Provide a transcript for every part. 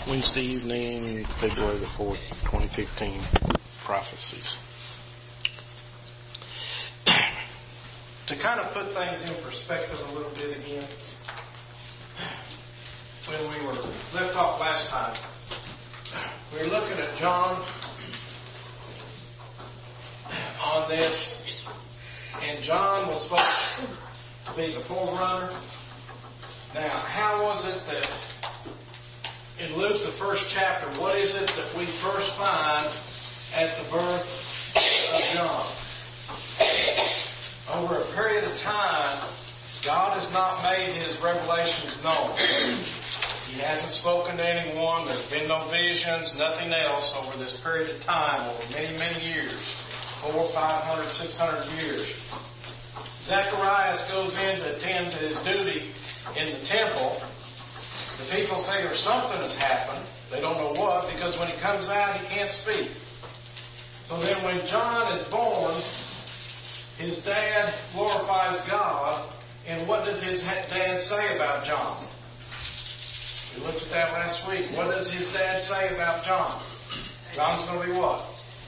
Wednesday evening, February the 4th, 2015, prophecies. To kind of put things in perspective a little bit again, when we were left off last time, we were looking at John on this, and John was supposed to be the forerunner. Now, how was it that in Luke, the first chapter, what is it that we first find at the birth of John? Over a period of time, God has not made His revelations known. He hasn't spoken to anyone. There's been no visions, nothing else over this period of time, over many, many years. 400, 500, 600 years. Zacharias goes in to attend to his duty in the temple. The people figure something has happened. They don't know what, because when he comes out, he can't speak. So then when John is born, his dad glorifies God. And what does his dad say about John? We looked at that last week. What does his dad say about John? John's going to be what?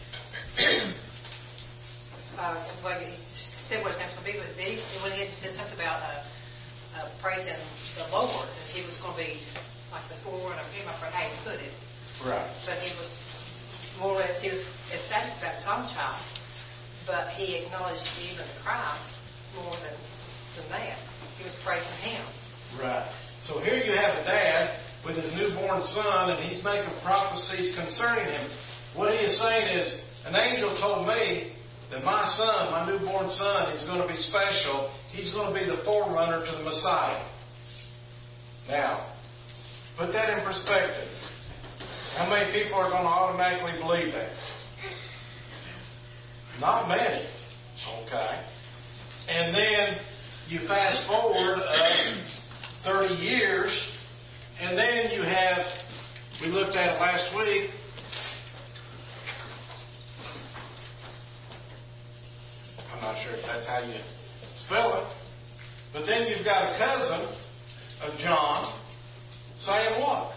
Well, he said what it's going to be, but when he said something about praising the Lord, that he was going to be like the forerunner of Him. I forgot how he put it. Right. But he was more or less, he was ecstatic about some child, but he acknowledged even Christ more than that. He was praising Him. Right. So here you have a dad with his newborn son, and he's making prophecies concerning him. What he is saying is, an angel told me that my son, my newborn son, is going to be special. He's going to be the forerunner to the Messiah. Now, put that in perspective. How many people are going to automatically believe that? Not many. Okay. And then you fast forward 30 years, and then you have, we looked at it last week, I'm not sure if that's how you spell it, but then you've got a cousin of John saying what?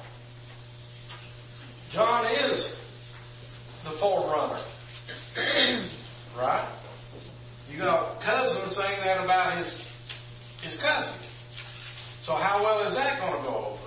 John is the forerunner. Right? You got a cousin saying that about his cousin. So how well is that going to go over?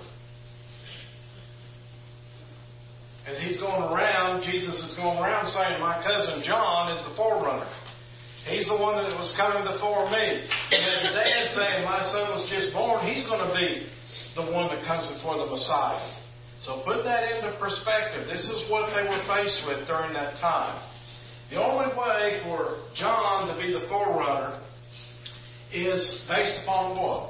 As he's going around, Jesus is going around saying, my cousin John is the forerunner. He's the one that was coming before me. And then the dad saying, my son was just born, he's going to be the one that comes before the Messiah. So put that into perspective. This is what they were faced with during that time. The only way for John to be the forerunner is based upon what?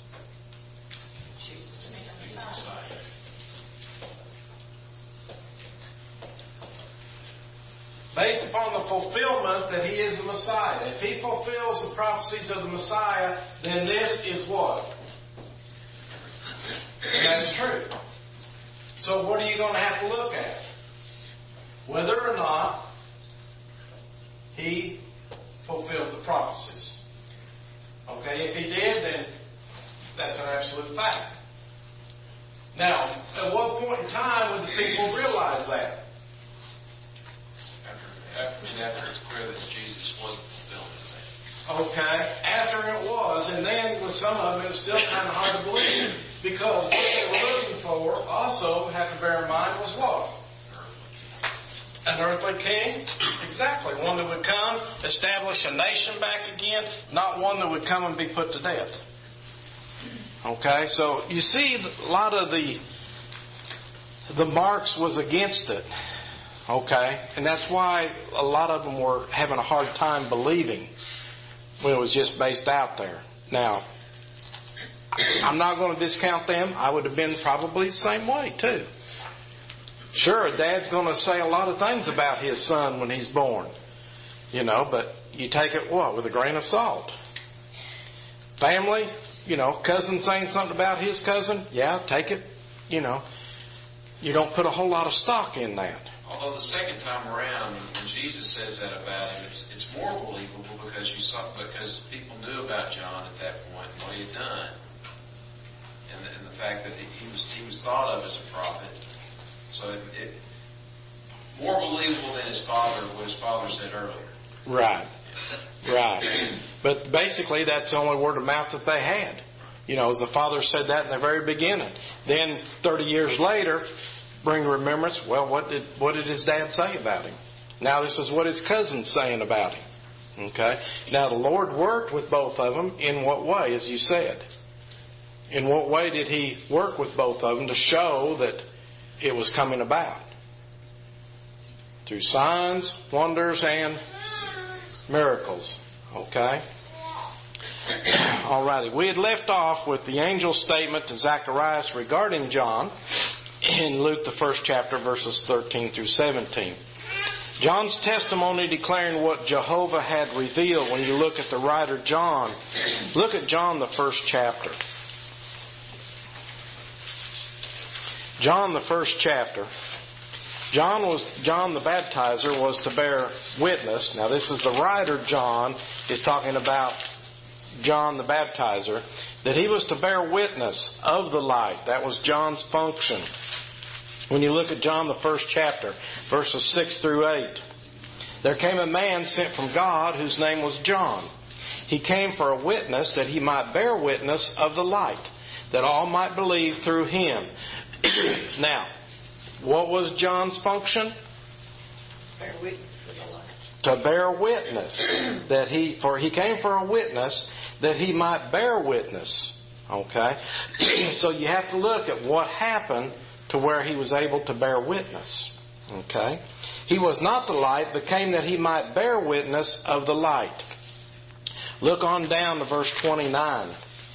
Based upon the fulfillment that He is the Messiah. If He fulfills the prophecies of the Messiah, then this is what? And that's true. So what are you going to have to look at? Whether or not He fulfilled the prophecies. Okay, if He did, then that's an absolute fact. Now, at what point in time would the people realize that? After it's clear that Jesus was fulfilled in that. Okay, after it was, and then with some of them it was still kind of hard to believe, because what they were looking for also, have to bear in mind, was what? An earthly king? Exactly. One that would come, establish a nation back again, not one that would come and be put to death. Okay, so you see a lot of the marks was against it. Okay, and that's why a lot of them were having a hard time believing when it was just based out there. Now, I'm not going to discount them. I would have been probably the same way too. Sure, a dad's going to say a lot of things about his son when he's born, but you take it what? With a grain of salt. Family, cousin saying something about his cousin, yeah, take it, you don't put a whole lot of stock in that. Although the second time around, when Jesus says that about him, it's more believable because people knew about John at that point and what he had done, and the fact that he was thought of as a prophet, So more believable than his father, what his father said earlier. Right. Right. But basically, that's the only word of mouth that they had. You know, as the father said that in the very beginning. Then 30 years later, bring to remembrance, well, what did his dad say about him? Now this is what his cousin's saying about him. Okay? Now the Lord worked with both of them in what way, as you said? In what way did He work with both of them to show that it was coming about? Through signs, wonders, and miracles. Okay? Alrighty. We had left off with the angel's statement to Zacharias regarding John in Luke the 1st chapter, verses 13 through 17. John's testimony declaring what Jehovah had revealed. When you look at the writer John, look at John the 1st chapter. John the 1st chapter. John the Baptizer was to bear witness. Now this is the writer John is talking about John the Baptizer, that he was to bear witness of the light. That was John's function. When you look at John the 1st chapter, verses 6 through 8, there came a man sent from God whose name was John. He came for a witness that he might bear witness of the light, that all might believe through him. Now, what was John's function? Bear witness of the light. To bear witness. For he came for a witness that he might bear witness. Okay? So you have to look at what happened to where he was able to bear witness. Okay? He was not the light, but came that he might bear witness of the light. Look on down to verse 29.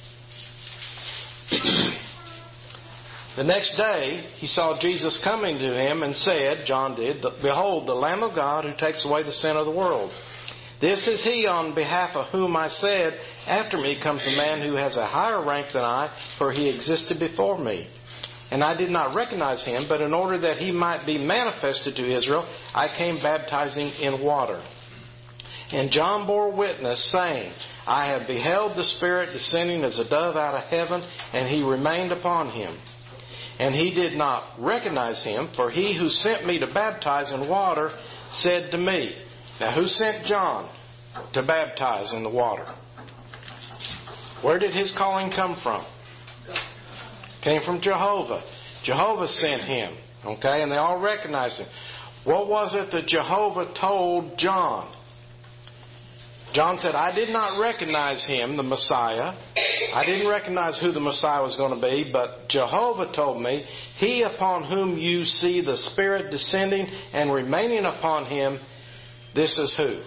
The next day he saw Jesus coming to him and said, John did, Behold, the Lamb of God who takes away the sin of the world. This is he on behalf of whom I said, After me comes a man who has a higher rank than I, for he existed before me. And I did not recognize him, but in order that he might be manifested to Israel, I came baptizing in water. And John bore witness, saying, I have beheld the Spirit descending as a dove out of heaven, and he remained upon him. And he did not recognize him, for he who sent me to baptize in water said to me. Now who sent John to baptize in the water? Where did his calling come from? Came from Jehovah. Jehovah sent him. Okay, and they all recognized him. What was it that Jehovah told John? John said, I did not recognize him, the Messiah. I didn't recognize who the Messiah was going to be, but Jehovah told me, he upon whom you see the Spirit descending and remaining upon him, this is who?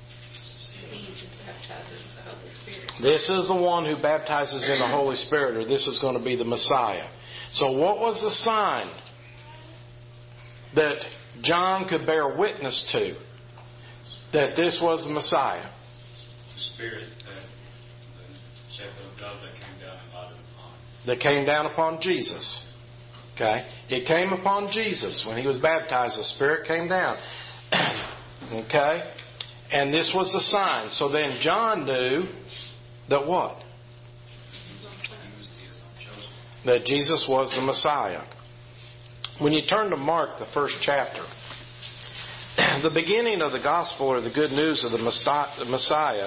This is the one who baptizes in the Holy Spirit, or this is going to be the Messiah. So what was the sign that John could bear witness to that this was the Messiah? The Spirit, the shepherd of dove that came down and lighted upon. That came down upon Jesus. Okay? It came upon Jesus when he was baptized. The Spirit came down. Okay? And this was the sign. So then John knew that what? That Jesus was the Messiah. When you turn to Mark, the 1st chapter, the beginning of the gospel, or the good news of the Messiah,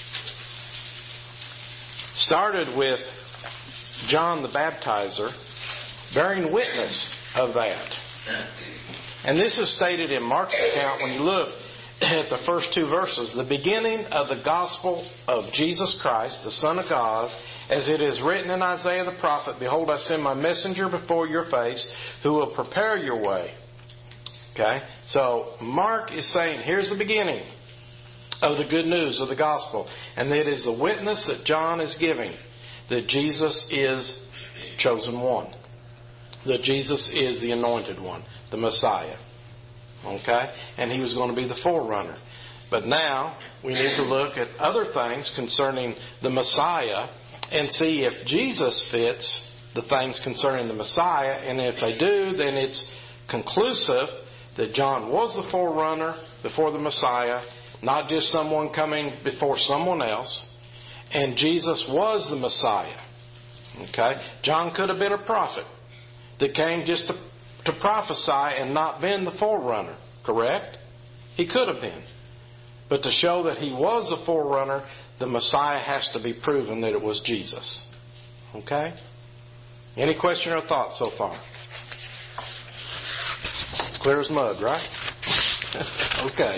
started with John the Baptizer bearing witness of that. And this is stated in Mark's account when you look at the first 2 verses. The beginning of the gospel of Jesus Christ, the Son of God, as it is written in Isaiah the prophet, Behold, I send my messenger before your face, who will prepare your way. Okay? So Mark is saying, here's the beginning of the good news of the gospel. And it is the witness that John is giving that Jesus is chosen one. That Jesus is the anointed one, the Messiah. Okay? And he was going to be the forerunner. But now we need to look at other things concerning the Messiah and see if Jesus fits the things concerning the Messiah. And if they do, then it's conclusive that John was the forerunner before the Messiah, not just someone coming before someone else. And Jesus was the Messiah. Okay? John could have been a prophet that came just to to prophesy and not been the forerunner, correct? He could have been. But to show that he was the forerunner, the Messiah has to be proven that it was Jesus. Okay? Any question or thought so far? Clear as mud, right? Okay.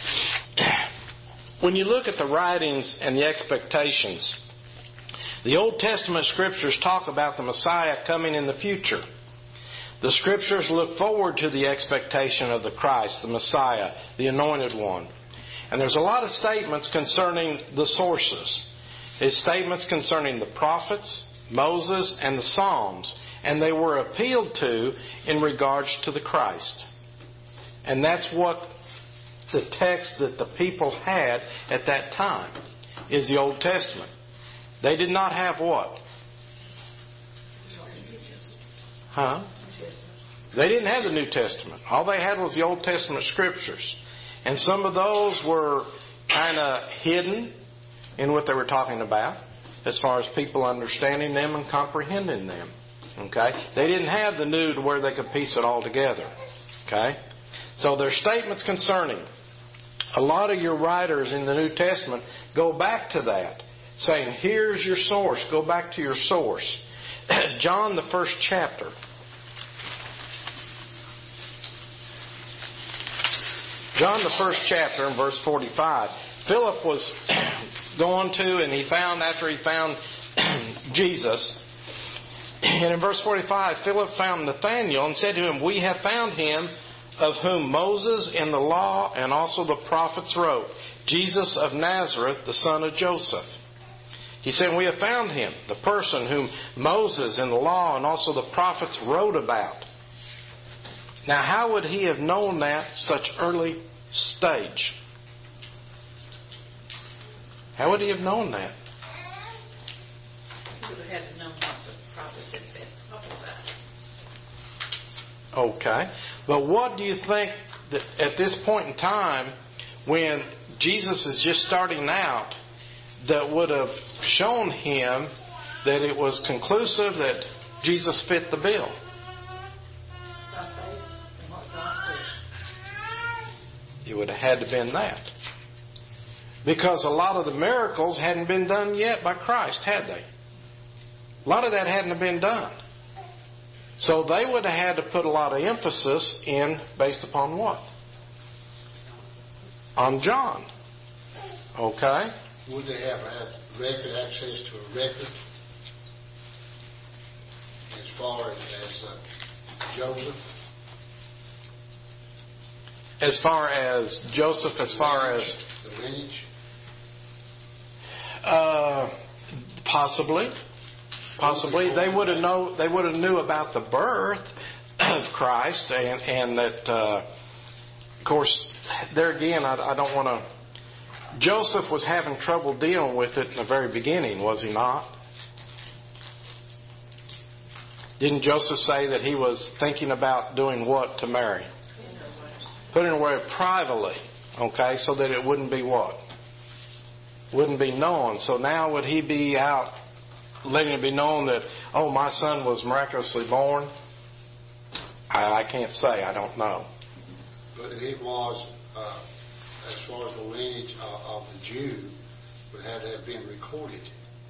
When you look at the writings and the expectations, the Old Testament Scriptures talk about the Messiah coming in the future. The Scriptures look forward to the expectation of the Christ, the Messiah, the Anointed One. And there's a lot of statements concerning the sources. There's statements concerning the prophets, Moses, and the Psalms. And they were appealed to in regards to the Christ. And that's what the text that the people had at that time is the Old Testament. They did not have what? Huh? They didn't have the New Testament. All they had was the Old Testament Scriptures. And some of those were kind of hidden in what they were talking about as far as people understanding them and comprehending them. Okay? They didn't have the New to where they could piece it all together. Okay? So their statements concerning a lot of your writers in the New Testament go back to that, saying, here's your source. Go back to your source. John, the first chapter. John, the first chapter, in verse 45. Philip was going to, and he found, after he found Jesus, and in verse 45, Philip found Nathanael and said to him, we have found him of whom Moses in the law and also the prophets wrote, Jesus of Nazareth, the son of Joseph. He said, we have found him, the person whom Moses in the law and also the prophets wrote about. Now, how would he have known that such early stage? How would he have known that? He would have had to know what the prophets had said. Prophesied. Okay. But what do you think that at this point in time, when Jesus is just starting out, that would have shown him that it was conclusive that Jesus fit the bill? It would have had to have been that. Because a lot of the miracles hadn't been done yet by Christ, had they? A lot of that hadn't been done. So they would have had to put a lot of emphasis in based upon what? On John. Okay? Would they have had record access to a record as far as Joseph? As far as Joseph, as far as the lineage? Possibly. They would have knew about the birth of Christ, and that of course there again I don't want to. Joseph was having trouble dealing with it in the very beginning, was he not? Didn't Joseph say that he was thinking about doing what to Mary? Putting her away privately, okay, so that it wouldn't be what? Wouldn't be known. So now would he be out letting it be known that, oh, my son was miraculously born? I can't say. I don't know. But it was, as far as the lineage of the Jew, would have to have been recorded.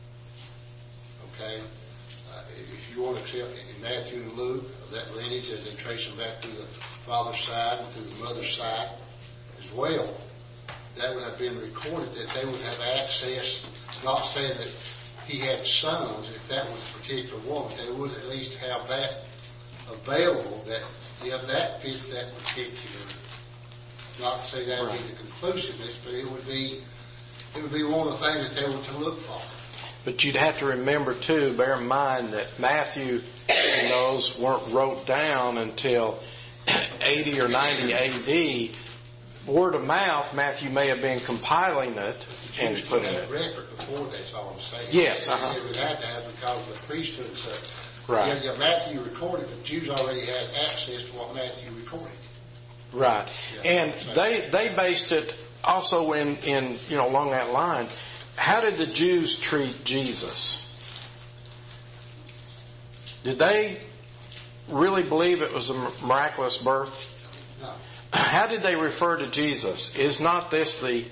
Okay? If you want to accept in Matthew and Luke, that lineage, as they trace them back through the father's side and through the mother's side as well, that would have been recorded, that they would have access, not saying that he had sons, if that was a particular woman, they would at least have that available, that if that fits that particular, not to say that would be the conclusiveness, but it would be one of the things that they were to look for. But you'd have to remember, too, bear in mind that Matthew and those weren't wrote down until 80 or 90 A.D. Word of mouth, Matthew may have been compiling it and putting it. Record before that's all I'm saying. Yes, It would have to have because of the priesthood and such. Right. Yeah, Matthew recorded, but Jews already had access to what Matthew recorded. Right. Yeah, And they based it also in along that line. How did the Jews treat Jesus? Did they really believe it was a miraculous birth? No. How did they refer to Jesus? Is not this the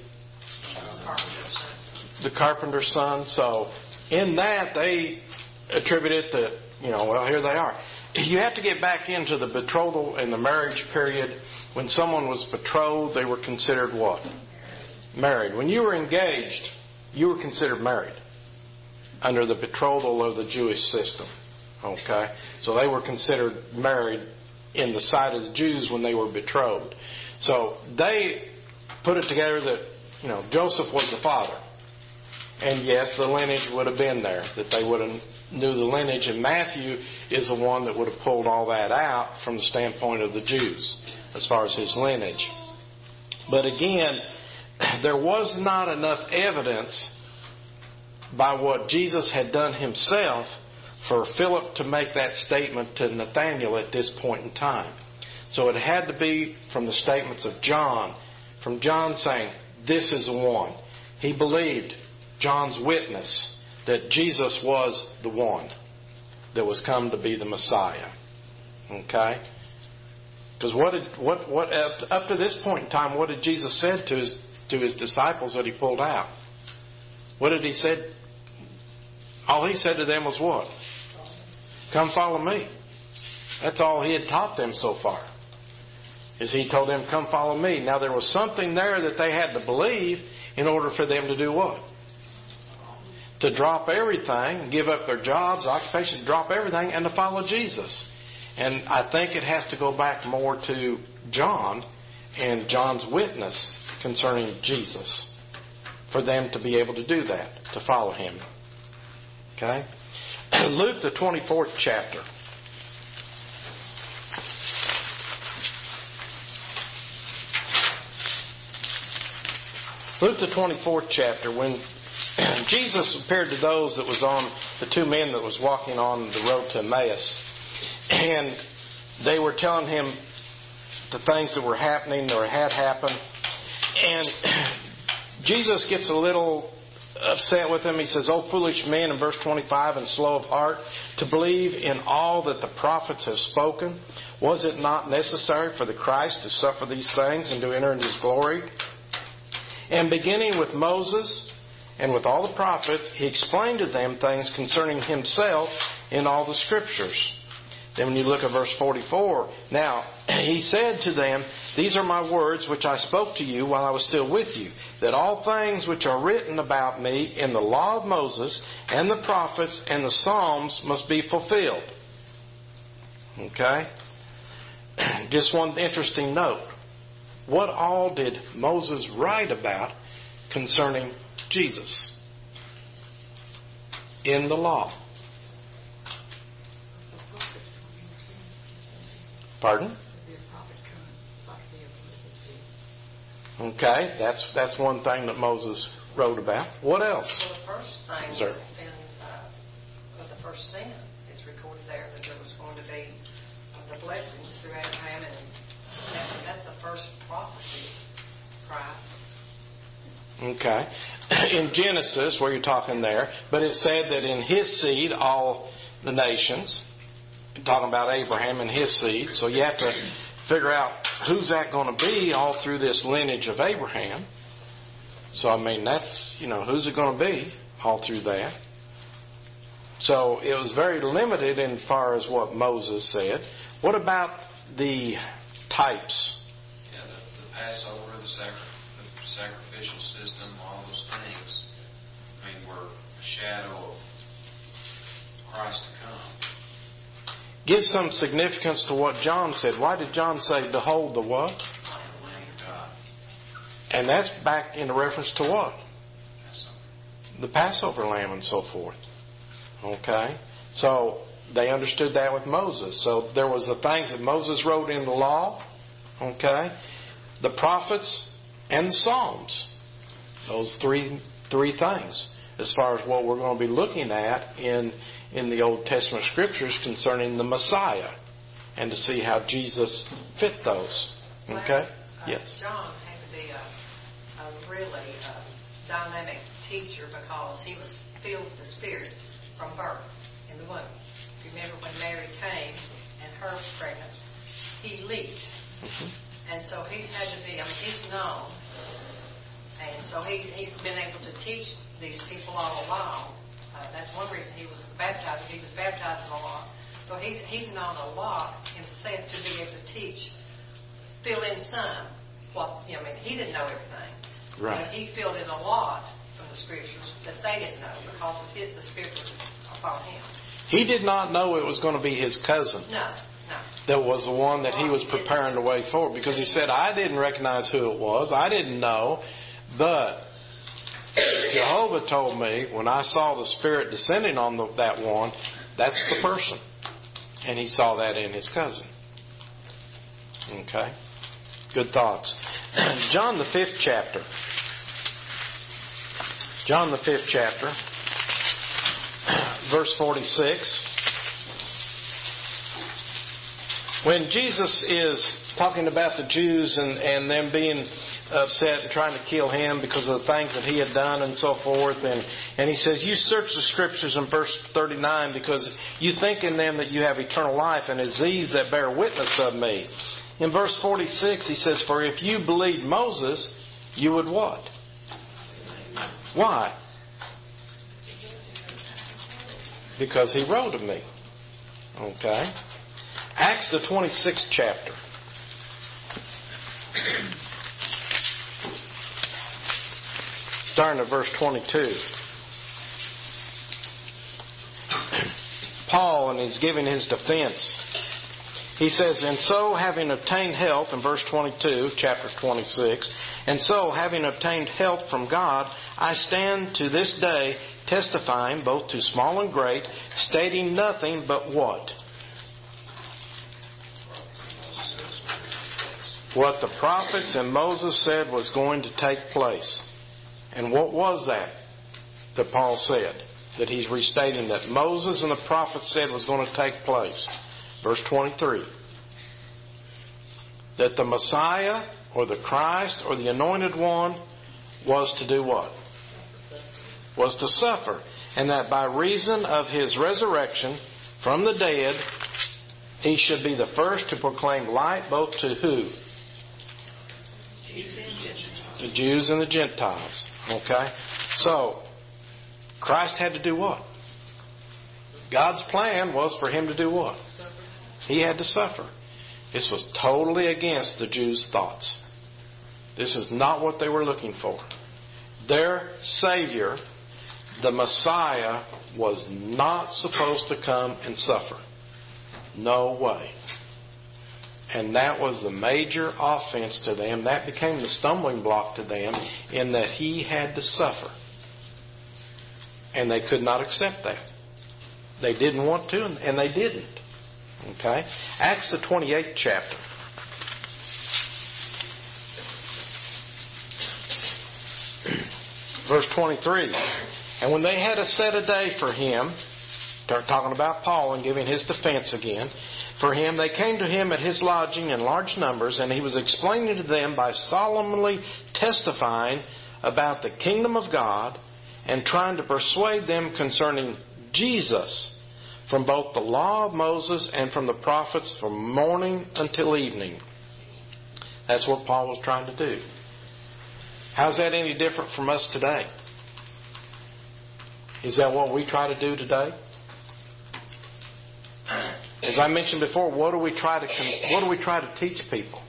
carpenter's son? So in that they attribute it that, well, here they are. You have to get back into the betrothal and the marriage period. When someone was betrothed, they were considered what? Married. When you were engaged, you were considered married under the betrothal of the Jewish system. Okay? So they were considered married in the sight of the Jews when they were betrothed. So they put it together that, Joseph was the father. And yes, the lineage would have been there, that they would have knew the lineage. And Matthew is the one that would have pulled all that out from the standpoint of the Jews as far as his lineage. But again, there was not enough evidence by what Jesus had done himself for Philip to make that statement to Nathanael at this point in time. So it had to be from the statements of John, from John saying, this is the one. He believed John's witness that Jesus was the one that was come to be the Messiah. Okay? Because up to this point in time, what did Jesus said to his disciples that he pulled out? What did he say? All he said to them was what? Come follow me. That's all he had taught them so far. Is he told them, come follow me. Now there was something there that they had to believe in order for them to do what? To drop everything, give up their jobs, occupation, drop everything, and to follow Jesus. And I think it has to go back more to John and John's witness concerning Jesus for them to be able to do that, to follow him. Okay? Luke, the 24th chapter. Luke, the 24th chapter, when Jesus appeared to those that was on, the two men that was walking on the road to Emmaus, and they were telling him the things that were happening or had happened, and Jesus gets a little upset with them. He says, "O foolish men," in verse 25, "and slow of heart, to believe in all that the prophets have spoken. Was it not necessary for the Christ to suffer these things and to enter into his glory?" And beginning with Moses and with all the prophets, he explained to them things concerning himself in all the Scriptures. Then when you look at verse 44, "Now he said to them, These are my words which I spoke to you while I was still with you, that all things which are written about me in the law of Moses and the prophets and the Psalms must be fulfilled." Okay? Just one interesting note. What all did Moses write about concerning Jesus in the law? Pardon? Okay, that's one thing that Moses wrote about. What else? Well, the first thing Sir. was of the first sin. It's recorded there that there was going to be the blessings through Abraham, and that's the first prophecy of Christ. Okay. In Genesis, where you're talking there, but it said that in his seed all the nations, talking about Abraham and his seed, so you have to figure out who's that going to be all through this lineage of Abraham. So, I mean, that's, who's it going to be all through that? So, it was very limited in far as what Moses said. What about the types? Yeah, the Passover, the sacrificial system, all those things, were a shadow of Christ to come. Give some significance to what John said. Why did John say, "Behold the what"? And that's back in reference to what? The Passover lamb and so forth. Okay? So they understood that with Moses. So there was the things that Moses wrote in the law. Okay? The prophets and the Psalms. Those three things as far as what we're going to be looking at in the Old Testament Scriptures concerning the Messiah, and to see how Jesus fit those. Okay? Yes. John had to be a really dynamic teacher because he was filled with the Spirit from birth in the womb. If you remember when Mary came and and her pregnant, he leaked. And so he's had to be, he's known. And so he's been able to teach these people all along. That's one reason he was baptized. He was baptizing a lot. So he's known a lot himself to be able to teach, fill in some. He didn't know everything. Right. But he filled in a lot from the Scriptures that they didn't know because of the Scriptures upon him. He did not know it was going to be his cousin. No. That was the one that he was preparing the way for, because he said, I didn't recognize who it was. I didn't know. But Jehovah told me when I saw the Spirit descending on that one, that's the person. And he saw that in his cousin. Okay? Good thoughts. John the 5th chapter. John the 5th chapter, verse 46. When Jesus is talking about the Jews and them being upset and trying to kill him because of the things that he had done and so forth, and he says, you search the Scriptures in verse 39 because you think in them that you have eternal life, and it's these that bear witness of me. In verse 46 he says, for if you believed Moses, you would what? Why? Because he wrote of me. Okay. Acts the 26th chapter. Starting at verse 22. Paul, and he's giving his defense. He says, and so having obtained help, in verse 22, chapter 26, and so having obtained help from God, I stand to this day testifying both to small and great, stating nothing but what? What the prophets and Moses said was going to take place. And what was that Paul said? That he's restating that Moses and the prophets said was going to take place. Verse 23. That the Messiah or the Christ or the Anointed One was to do what? Was to suffer. And that by reason of his resurrection from the dead, he should be the first to proclaim light both to who? The Jews and the Gentiles. Okay? So, Christ had to do what? God's plan was for him to do what? He had to suffer. This was totally against the Jews' thoughts. This is not what they were looking for. Their Savior, the Messiah, was not supposed to come and suffer. No way. And that was the major offense to them. That became the stumbling block to them in that he had to suffer. And they could not accept that. They didn't want to, and they didn't. Okay? Acts the 28th chapter. Verse 23. And when they had set a day for him, talking about Paul and giving his defense again, for him, they came to him at his lodging in large numbers, and he was explaining to them by solemnly testifying about the kingdom of God and trying to persuade them concerning Jesus from both the law of Moses and from the prophets from morning until evening. That's what Paul was trying to do. How's that any different from us today? Is that what we try to do today? As I mentioned before, what do we try to teach people?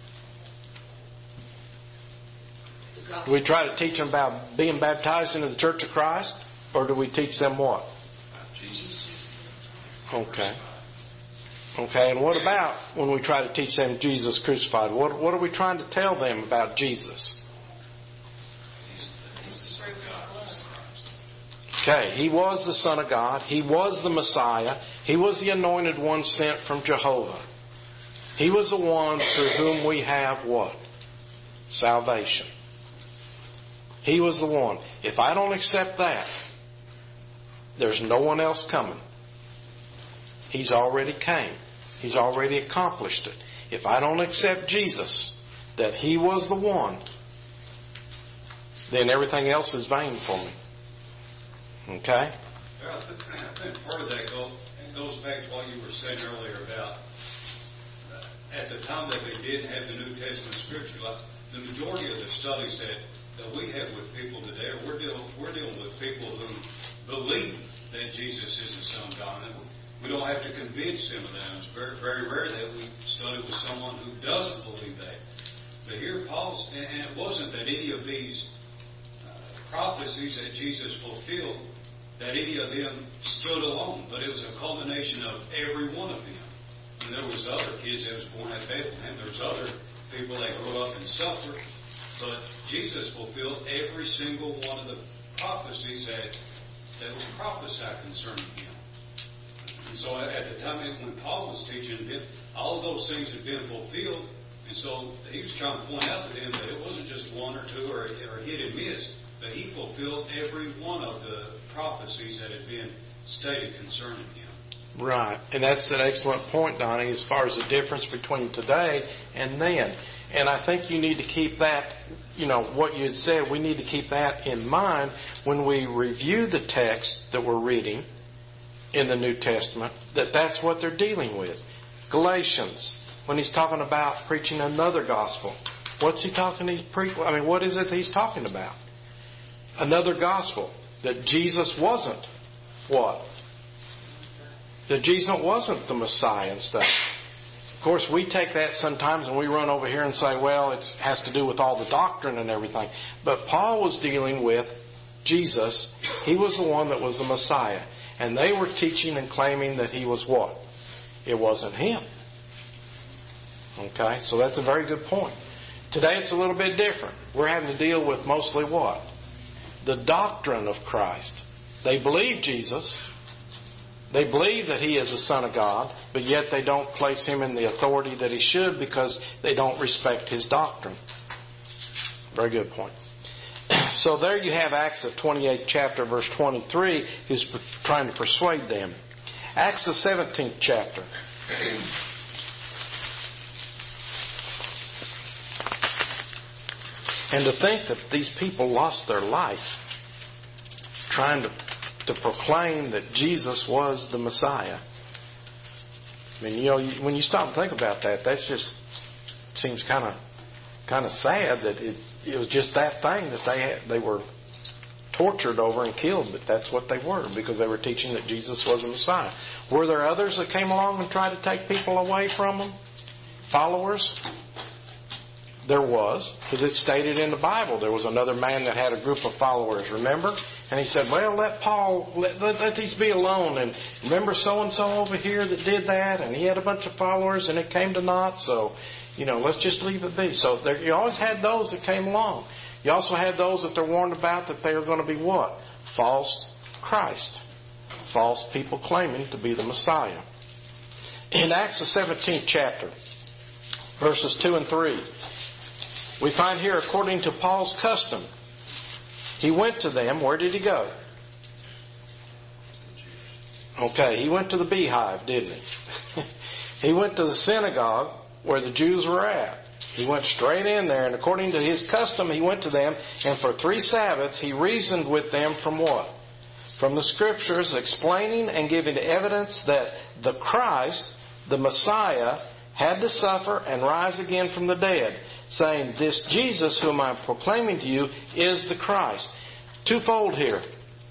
Do we try to teach them about being baptized into the Church of Christ? Or do we teach them what? Jesus. Okay. Okay, and what about when we try to teach them Jesus crucified? What are we trying to tell them about Jesus? He's the Son of God. Okay, he was the Son of God. He was the Messiah. He was the Anointed One sent from Jehovah. He was the one through whom we have what? Salvation. He was the one. If I don't accept that, there's no one else coming. He's already came. He's already accomplished it. If I don't accept Jesus, that He was the one, then everything else is vain for me. Okay? I think part of that goes, and goes back to what you were saying earlier about at the time that they didn't have the New Testament scripture. Like the majority of the studies that we have with people today, we're dealing with people who believe that Jesus is the Son of God. And we don't have to convince them of that. It's very, very rare that we study with someone who doesn't believe that. But here Paul's, and it wasn't that any of these prophecies that Jesus fulfilled, that any of them stood alone, but it was a culmination of every one of them. And there was other kids that was born at Bethlehem. There was other people that grew up and suffered. But Jesus fulfilled every single one of the prophecies that was prophesied concerning him. And so at the time when Paul was teaching them, all of those things had been fulfilled. And so he was trying to point out to them that it wasn't just one or two or hit and miss, but he fulfilled every one of the prophecies that had been stated concerning him. Right. And that's an excellent point, Donnie, as far as the difference between today and then. And I think you need to keep that, what you had said, we need to keep that in mind when we review the text that we're reading in the New Testament, that's what they're dealing with. Galatians, when he's talking about preaching another gospel, what's he talking? What is it he's talking about? Another gospel. That Jesus wasn't what? That Jesus wasn't the Messiah and stuff. Of course, we take that sometimes and we run over here and say, well, it has to do with all the doctrine and everything. But Paul was dealing with Jesus. He was the one that was the Messiah. And they were teaching and claiming that he was what? It wasn't him. Okay, so that's a very good point. Today it's a little bit different. We're having to deal with mostly what? The doctrine of Christ. They believe Jesus. They believe that he is the Son of God, but yet they don't place him in the authority that he should because they don't respect his doctrine. Very good point. So there you have Acts the 28th chapter, verse 23, who's trying to persuade them. Acts the 17th chapter. And to think that these people lost their life trying to proclaim that Jesus was the Messiah. I mean, when you stop and think about that, that's just seems kind of sad that it was just that thing that they were tortured over and killed, but that's what they were because they were teaching that Jesus was the Messiah. Were there others that came along and tried to take people away from them? Followers? There was, because it's stated in the Bible. There was another man that had a group of followers, remember? And he said, well, let these be alone. And remember so-and-so over here that did that? And he had a bunch of followers and it came to naught. So, let's just leave it be. So you always had those that came along. You also had those that they're warned about that they are going to be what? False Christ. False people claiming to be the Messiah. In Acts the 17th chapter, verses 2 and 3, we find here, according to Paul's custom, he went to them. Where did he go? Okay, he went to the beehive, didn't he? He went to the synagogue where the Jews were at. He went straight in there, and according to his custom, he went to them, and for 3 Sabbaths he reasoned with them from what? From the Scriptures, explaining and giving evidence that the Christ, the Messiah, had to suffer and rise again from the dead, saying, this Jesus whom I'm proclaiming to you is the Christ. Twofold here.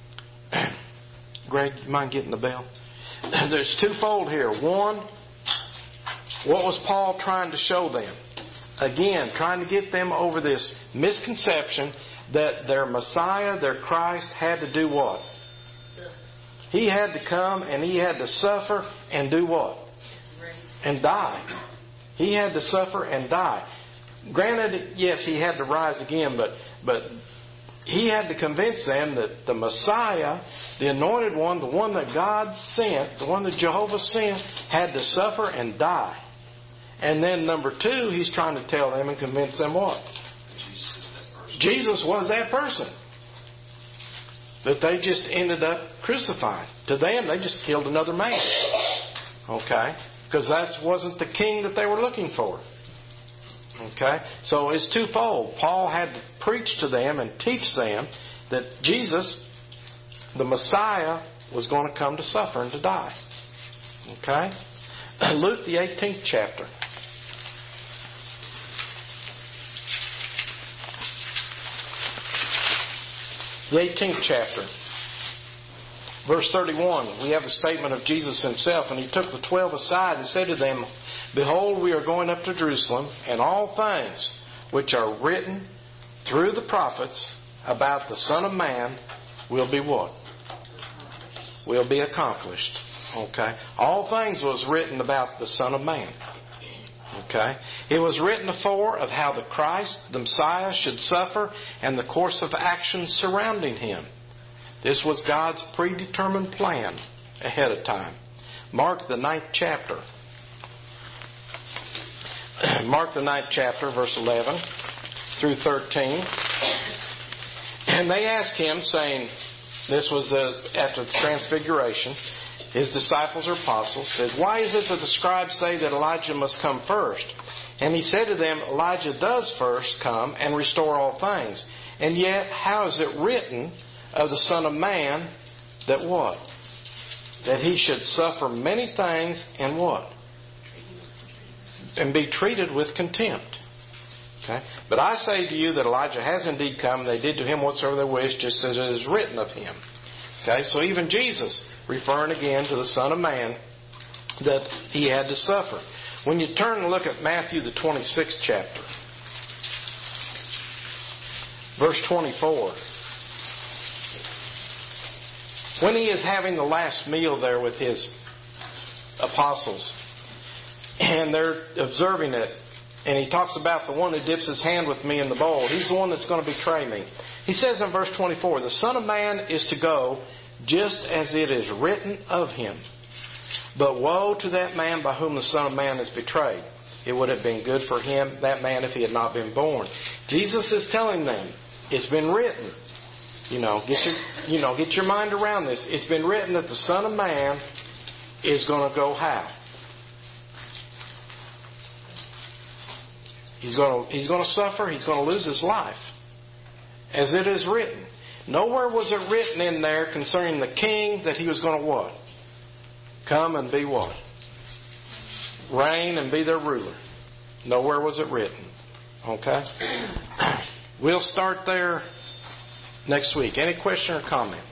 Greg, you mind getting the bell? There's twofold here. One, what was Paul trying to show them? Again, trying to get them over this misconception that their Messiah, their Christ, had to do what? He had to come and he had to suffer and do what? And die. He had to suffer and die. Granted, yes, he had to rise again, but he had to convince them that the Messiah, the anointed one, the one that God sent, the one that Jehovah sent, had to suffer and die. And then number 2, he's trying to tell them and convince them what? Jesus was that person. That they just ended up crucifying. To them, they just killed another man. Okay? Because that wasn't the king that they were looking for. Okay? So it's twofold. Paul had to preach to them and teach them that Jesus, the Messiah, was going to come to suffer and to die. Okay? Luke, the 18th chapter. The 18th chapter. Verse 31, we have a statement of Jesus himself. And he took the 12 aside and said to them, Behold, we are going up to Jerusalem, and all things which are written through the prophets about the Son of Man will be what? Will be accomplished. Okay? All things was written about the Son of Man. Okay? It was written afore of how the Christ, the Messiah, should suffer and the course of action surrounding him. This was God's predetermined plan ahead of time. Mark the 9th chapter. Mark the 9th chapter, verse 11 through 13. And they asked him, saying, this was after the transfiguration, his disciples or apostles, said, Why is it that the scribes say that Elijah must come first? And he said to them, Elijah does first come and restore all things. And yet, how is it written of the Son of Man that what? That he should suffer many things and what? And be treated with contempt. Okay? But I say to you that Elijah has indeed come, and they did to him whatsoever they wished, just as it is written of him. Okay? So even Jesus, referring again to the Son of Man, that he had to suffer. When you turn and look at Matthew the 26th chapter, verse 24, when he is having the last meal there with his apostles, and they're observing it, and he talks about the one who dips his hand with me in the bowl. He's the one that's going to betray me. He says in verse 24, The Son of Man is to go just as it is written of him. But woe to that man by whom the Son of Man is betrayed. It would have been good for him, that man, if he had not been born. Jesus is telling them, it's been written. Get your mind around this. It's been written that the Son of Man is going to go how? He's going to suffer. He's going to lose his life. As it is written. Nowhere was it written in there concerning the king that he was going to what? Come and be what? Reign and be their ruler. Nowhere was it written. Okay? We'll start there next week. Any question or comment?